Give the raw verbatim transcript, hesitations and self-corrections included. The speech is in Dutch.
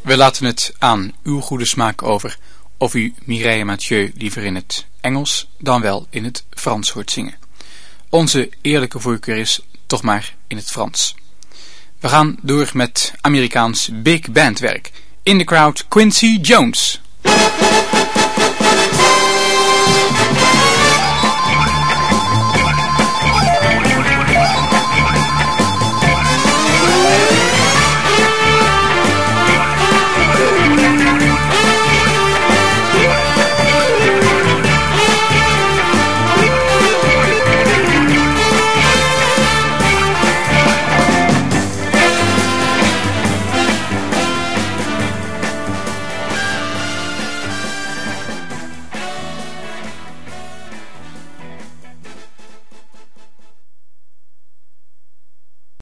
We laten het aan uw goede smaak over of u Mireille Mathieu liever in het Engels dan wel in het Frans hoort zingen. Onze eerlijke voorkeur is toch maar in het Frans. We gaan door met Amerikaans big band werk. In the crowd Quincy Jones.